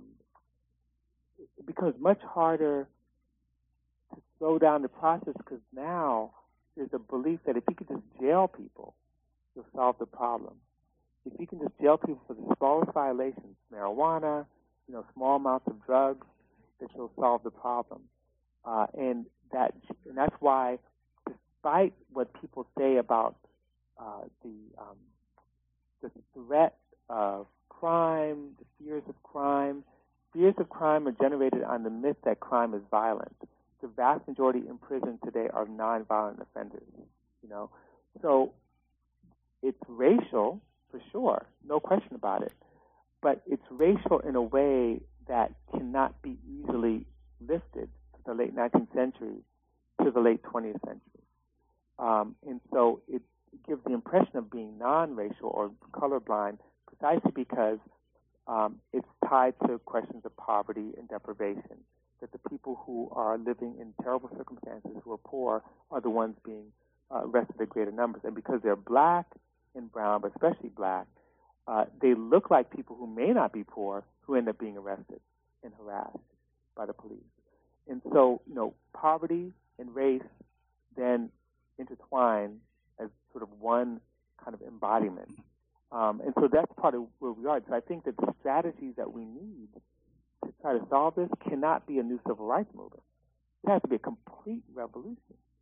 it becomes much harder to slow down the process, because now there's a belief that if you could just jail people, you'll solve the problem. If you can just jail people for the smallest violations, marijuana, you know, small amounts of drugs, that you'll solve the problem. Uh, and that, and that's why, despite what people say about uh, the um, the threat of crime, the fears of crime, fears of crime are generated on the myth that crime is violent. The vast majority in prison today are nonviolent offenders. You know, so it's racial for sure, no question about it. But it's racial in a way that cannot be easily lifted to the late nineteenth century to the late twentieth century. Um, and so it gives the impression of being non-racial or colorblind precisely because um, it's tied to questions of poverty and deprivation, that the people who are living in terrible circumstances, who are poor, are the ones being uh, arrested in greater numbers. And because they're black and brown, but especially black, uh, they look like people who may not be poor, who end up being arrested and harassed by the police. And so, you know, poverty and race then intertwine as sort of one kind of embodiment. Um, and so that's part of where we are. So I think that the strategies that we need to try to solve this cannot be a new civil rights movement. It has to be a complete revolution.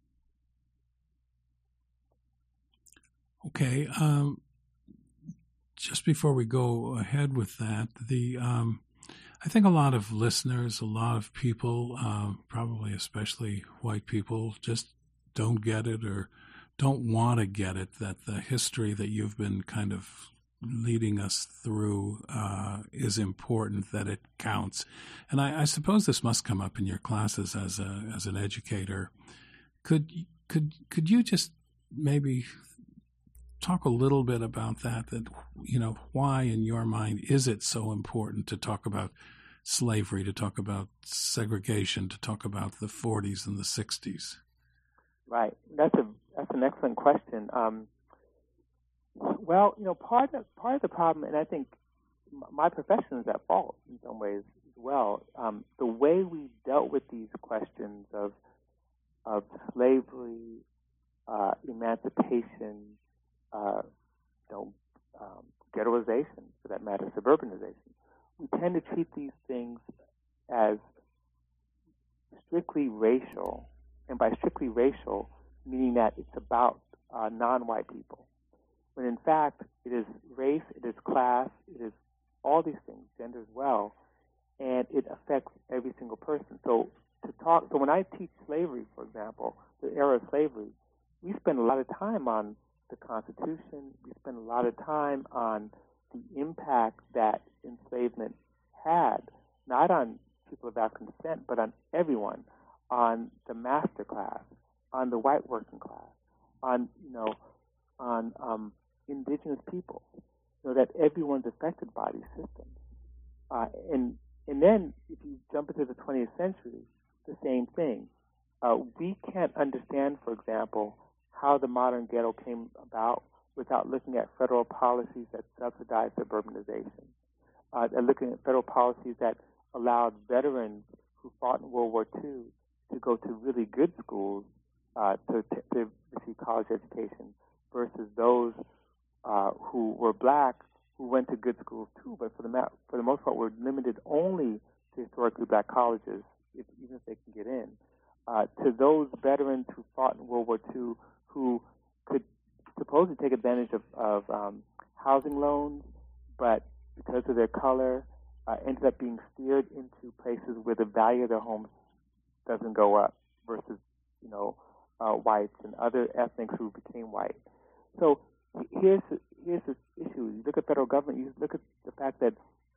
Okay. Um, just before we go ahead with that, the um, I think a lot of listeners, a lot of people, uh, probably especially white people, just don't get it or don't want to get it, that the history that you've been kind of leading us through uh, is important, that it counts. And I, I suppose this must come up in your classes as a as an educator. Could could could you just maybe talk a little bit about that? That you know, why in your mind is it so important to talk about slavery, to talk about segregation, to talk about the forties and the sixties? Right. That's a that's an excellent question. Um, well, you know, part of part of the problem, and I think my profession is at fault in some ways as well. Um, the way we dealt with these questions of of slavery, uh, emancipation, uh, you know, um, ghettoization, for that matter, suburbanization, we tend to treat these things as strictly racial, and by strictly racial, meaning that it's about uh, non-white people. When in fact, it is race, it is class, it is all these things, gender as well, and it affects every single person. So to talk, so when I teach slavery, for example, the era of slavery, we spend a lot of time on the Constitution. We spend a lot of time on the impact that enslavement had, not on people of African descent, but on everyone, on the master class, on the white working class, on, you know, on um, indigenous people, you know, that everyone's affected by these systems. Uh, and and then if you jump into the twentieth century, the same thing. Uh, we can't understand, for example, how the modern ghetto came about without looking at federal policies that subsidize urbanization, uh, and looking at federal policies that allowed veterans who fought in World War Two to go to really good schools uh, to, to receive college education versus those uh, who were black who went to good schools too, but for the ma- for the most part were limited only to historically black colleges, if, even if they can get in. Uh, to those veterans who fought in World War Two who could supposedly take advantage of, of um, housing loans, but because of their color, uh, ended up being steered into places where the value of their homes doesn't go up versus, you know, uh, whites and other ethnics who became white. So here's here's this issue. You look at federal government. You look at the fact that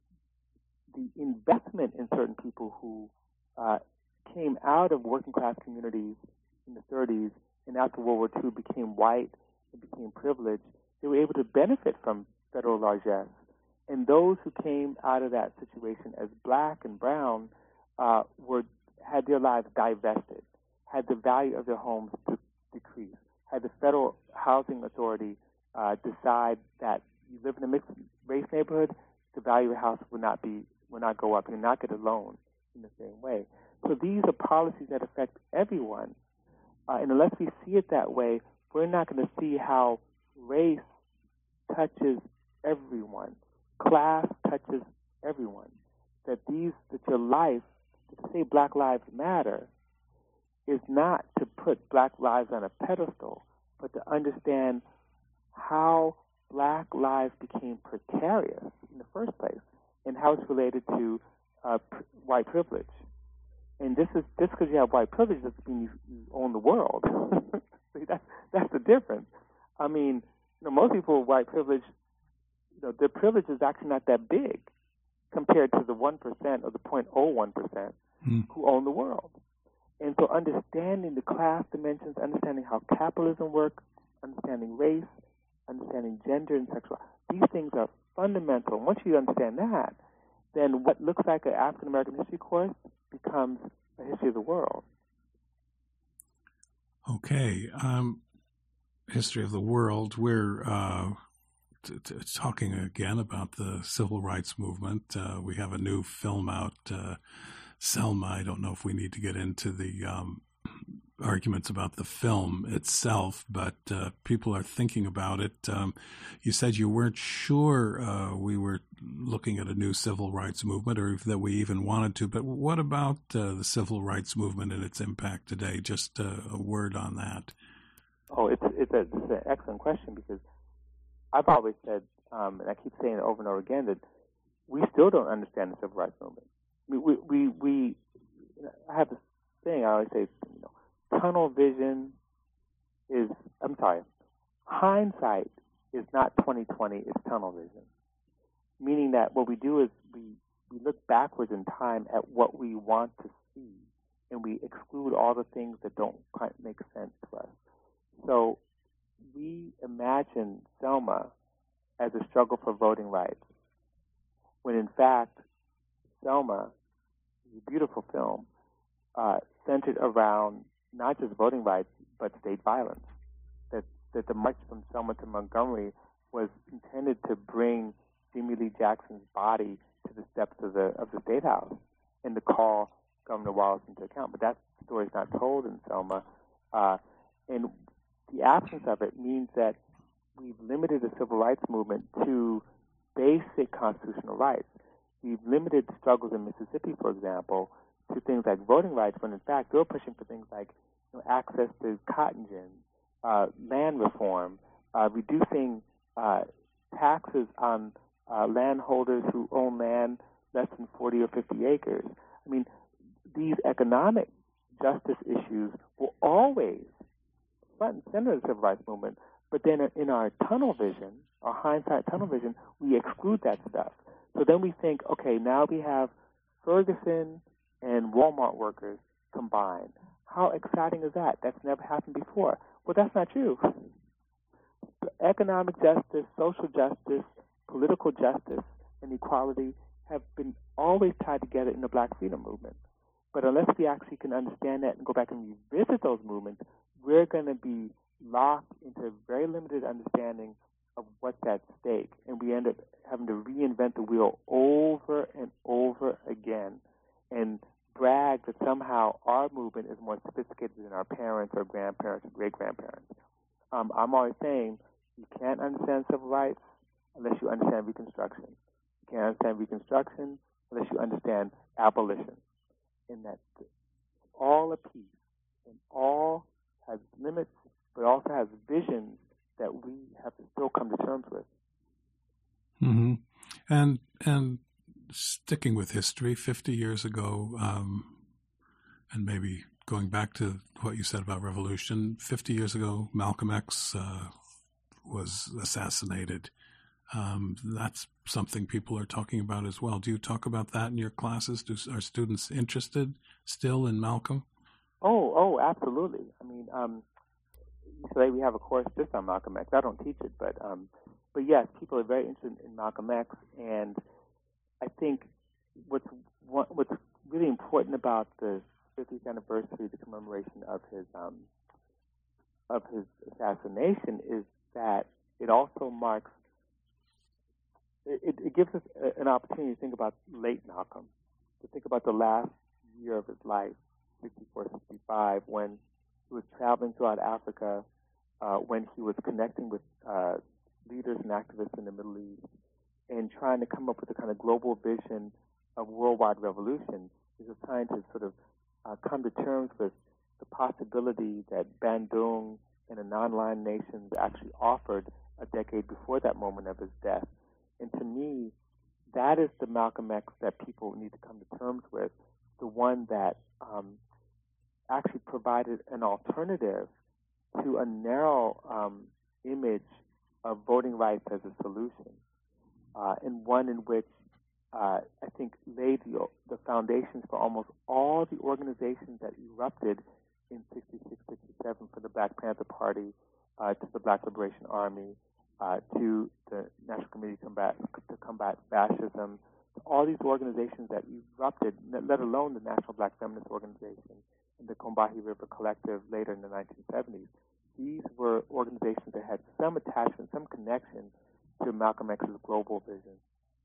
the investment in certain people who uh, came out of working class communities in the thirties and after World War Two became white and became privileged, they were able to benefit from federal largesse. And those who came out of that situation as black and brown uh, were had their lives divested, had the value of their homes to decrease, had the federal housing authority uh, decide that you live in a mixed race neighborhood, the value of your house would not be will not go up. You will not get a loan in the same way. So these are policies that affect everyone. Uh, and unless we see it that way, we're not going to see how race touches everyone, class touches everyone. That these, that your life, to say Black Lives Matter, is not to put Black lives on a pedestal, but to understand how Black lives became precarious in the first place, and how it's related to uh, pr- white privilege. And this is just because you have white privilege doesn't mean you, you own the world. See, that's that's the difference. I mean, you know, most people with white privilege, you know, their privilege is actually not that big compared to the one percent or the zero point zero one percent mm. who own the world. And so, understanding the class dimensions, understanding how capitalism works, understanding race, understanding gender and sexuality, these things are fundamental. And once you understand that, then what looks like an African American history course becomes a history of the world. Okay. Um, history of the world. We're uh, t- t- talking again about the civil rights movement. Uh, we have a new film out, uh, Selma. I don't know if we need to get into the um, arguments about the film itself, but uh, people are thinking about it. Um, you said you weren't sure uh, we were looking at a new civil rights movement, or that we even wanted to, but what about uh, the civil rights movement and its impact today? Just uh, a word on that. Oh, it's, it's, a, it's an excellent question, because I've always said, um, and I keep saying it over and over again, that we still don't understand the civil rights movement. We, we, we, we I have this thing I always say, you know, tunnel vision is, I'm sorry, hindsight is not twenty twenty, it's tunnel vision. Meaning that what we do is we, we look backwards in time at what we want to see, and we exclude all the things that don't quite make sense to us. So we imagine Selma as a struggle for voting rights, when in fact, Selma is a beautiful film uh, centered around not just voting rights, but state violence. That that the march from Selma to Montgomery was intended to bring Jimmy Lee Jackson's body to the steps of the of the State House and to call Governor Wallace into account. But that story is not told in Selma. Uh, and the absence of it means that we've limited the civil rights movement to basic constitutional rights. We've limited struggles in Mississippi, for example, to things like voting rights, when in fact they're pushing for things like you know, access to cotton gin, uh, land reform, uh, reducing uh, taxes on uh, landholders who own land less than forty or fifty acres. I mean, these economic justice issues were always front and center of the civil rights movement, but then in our tunnel vision, our hindsight tunnel vision, we exclude that stuff. So then we think, okay, now we have Ferguson and Walmart workers combined. How exciting is that? That's never happened before. Well, that's not true. Economic justice, social justice, political justice, and equality have been always tied together in the Black freedom movement. But unless we actually can understand that and go back and revisit those movements, we're going to be locked into a very limited understanding of what's at stake, and we end up having to reinvent the wheel over and over again and brag that somehow our movement is more sophisticated than our parents or grandparents or great-grandparents. Um, I'm always saying you can't understand civil rights unless you understand Reconstruction. You can't understand Reconstruction unless you understand abolition. And that all a piece and all has limits, but also has visions that we have to still come to terms with. Mm-hmm. And and sticking with history, fifty years ago, um, and maybe going back to what you said about revolution, fifty years ago, Malcolm X uh, was assassinated. Um, that's something people are talking about as well. Do you talk about that in your classes? Do, are students interested still in Malcolm? Oh, oh, absolutely. I mean, um, today we have a course just on Malcolm X. I don't teach it, but um, but yes, people are very interested in Malcolm X, and I think what's what's really important about the fiftieth anniversary, the commemoration of his um, of his assassination, is that it also marks it, it gives us a, an opportunity to think about late Malcolm, to think about the last year of his life, sixty-four, sixty-five, when he was traveling throughout Africa, uh, when he was connecting with uh, leaders and activists in the Middle East, and trying to come up with a kind of global vision of worldwide revolution. He was trying to sort of uh, come to terms with the possibility that Bandung and the non-aligned nations actually offered a decade before that moment of his death. And to me, that is the Malcolm X that people need to come to terms with, the one that um, actually provided an alternative to a narrow um, image of voting rights as a solution, uh, and one in which uh, I think laid the, the foundations for almost all the organizations that erupted in sixty-six, sixty-seven, from the Black Panther Party uh, to the Black Liberation Army, uh, to the National Committee to Combat, to Combat Fascism, to all these organizations that erupted, let alone the National Black Feminist Organization and the Combahee River Collective later in the nineteen seventies. These were organizations that had some attachment, some connection to Malcolm X's global vision.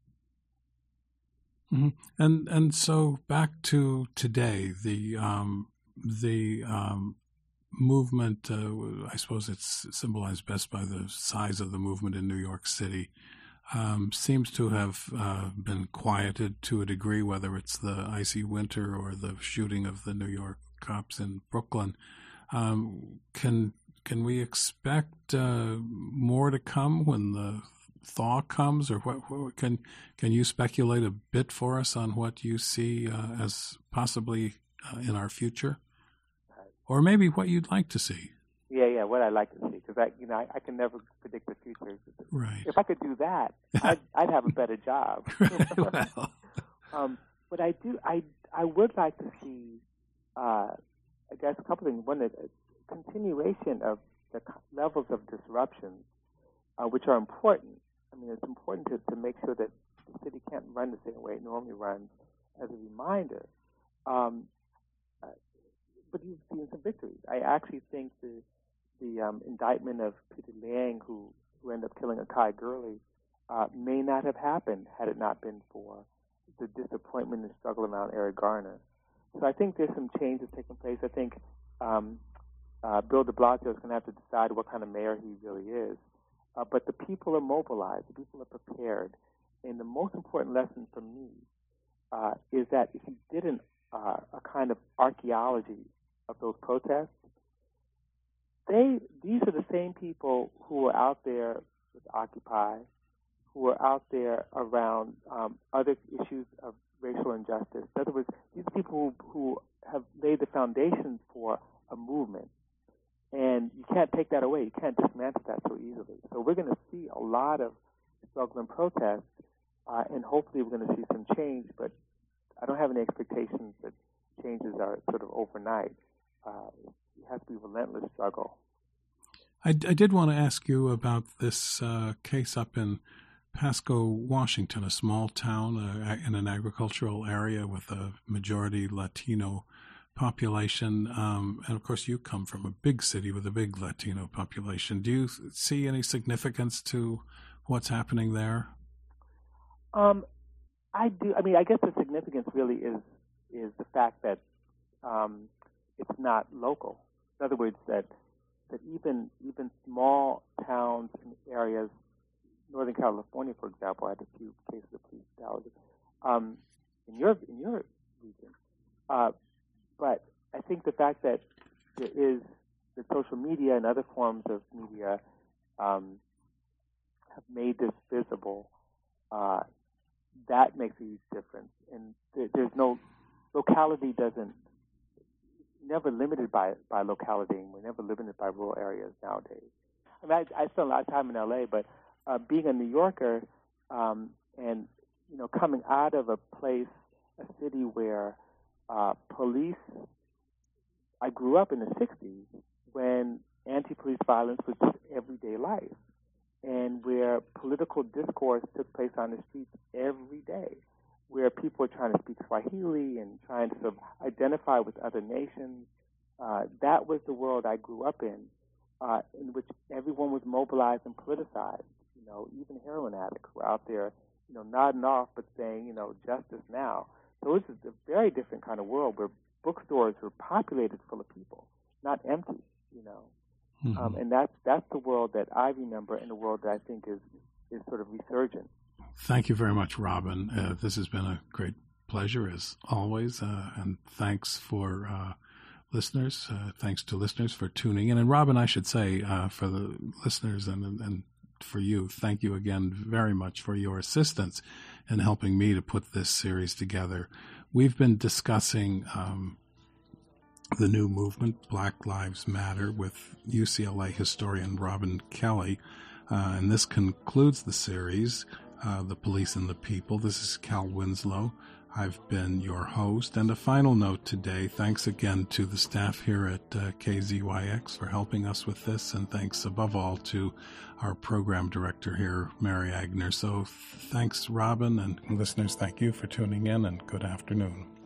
Mm-hmm. And and so back to today, the um, the um, movement. Uh, I suppose it's symbolized best by the size of the movement in New York City. Um, seems to have uh, been quieted to a degree, whether it's the icy winter or the shooting of the New York cops in Brooklyn. Um, can can we expect uh, more to come when the thaw comes, or what, what can can you speculate a bit for us on what you see uh, as possibly uh, in our future, or maybe what you'd like to see? Yeah, yeah, what I'd like to see, because I, you know, I, I can never predict the future. Right. If I could do that, I'd, I'd have a better job. Well. um, but I do. I I would like to see. Uh, I guess a couple things. One, a continuation of the levels of disruption, uh, which are important. I mean, it's important to, to make sure that the city can't run the same way it normally runs, as a reminder. Um, uh, but you've seen some victories. I actually think the the um, indictment of Peter Liang, who, who ended up killing Akai Gurley, uh, may not have happened had it not been for the disappointment and struggle around Eric Garner. So I think there's some changes taking place. I think um, uh, Bill de Blasio is going to have to decide what kind of mayor he really is. Uh, but the people are mobilized. The people are prepared. And the most important lesson for me uh, is that if you did an, uh, a kind of archaeology of those protests, they these are the same people who are out there with Occupy, who are out there around um, other issues of racial injustice. In other words, these people who, who have laid the foundation for a movement. And you can't take that away. You can't dismantle that so easily. So we're going to see a lot of struggle and protest, uh, and hopefully we're going to see some change, but I don't have any expectations that changes are sort of overnight. Uh, it has to be a relentless struggle. I, I did want to ask you about this uh, case up in Pasco, Washington, a small town uh, in an agricultural area with a majority Latino population. Um, and, of course, you come from a big city with a big Latino population. Do you see any significance to what's happening there? Um, I do. I mean, I guess the significance really is is the fact that um, it's not local. In other words, that that even even small towns and areas, Northern California, for example, I had a few cases of police brutality um, in your in your region. Uh, but I think the fact that there is the social media and other forms of media um, have made this visible. Uh, that makes a huge difference, and there, there's no locality doesn't never limited by by locality. And we're never limited by rural areas nowadays. I mean, I, I spent a lot of time in L A, but uh, being a New Yorker um, and you know coming out of a place, a city where uh, police. I grew up in the sixties when anti-police violence was just everyday life, and where political discourse took place on the streets every day, where people were trying to speak Swahili and trying to sort of identify with other nations. Uh, that was the world I grew up in, uh, in which everyone was mobilized and politicized. You know, even heroin addicts were out there, you know, nodding off but saying, you know, justice now. So this is a very different kind of world where bookstores were populated full of people, not empty, you know. Mm-hmm. Um, and that's that's the world that I remember, and the world that I think is is sort of resurgent. Thank you very much, Robin. Uh, this has been a great pleasure, as always, uh, and thanks for uh, listeners. Uh, thanks to listeners for tuning in. And Robin, I should say, uh, for the listeners and and for you, thank you again very much for your assistance in helping me to put this series together. We've been discussing um, the new movement, Black Lives Matter, with U C L A historian Robin Kelley. Uh, and this concludes the series, uh, The Police and the People. This is Cal Winslow. I've been your host. And a final note today, thanks again to the staff here at uh, K Z Y X for helping us with this. And thanks above all to our program director here, Mary Agner. So thanks, Robin, and listeners, thank you for tuning in, and good afternoon.